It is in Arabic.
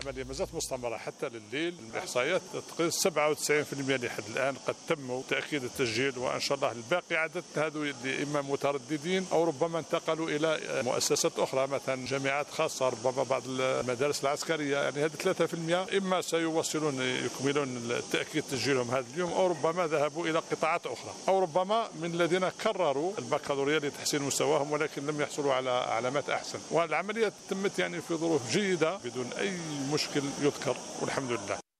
العملية ما زالت مستمرة حتى لليل. الإحصائيات تقيس 97% لحد الآن قد تم تأكيد التسجيل، وإن شاء الله الباقي عدد هذو اللي إما مترددين أو ربما انتقلوا إلى مؤسسات أخرى مثلا جامعات خاصة، ربما بعض المدارس العسكرية. يعني هذه 3% إما سيواصلون يكملون تأكيد تسجيلهم هذا اليوم، أو ربما ذهبوا إلى قطاعات أخرى، أو ربما من الذين كرروا البكالوريا لتحسين مستواهم ولكن لم يحصلوا على علامات أحسن. والعملية تمت يعني في ظروف جيدة بدون أي مشكل يذكر والحمد لله.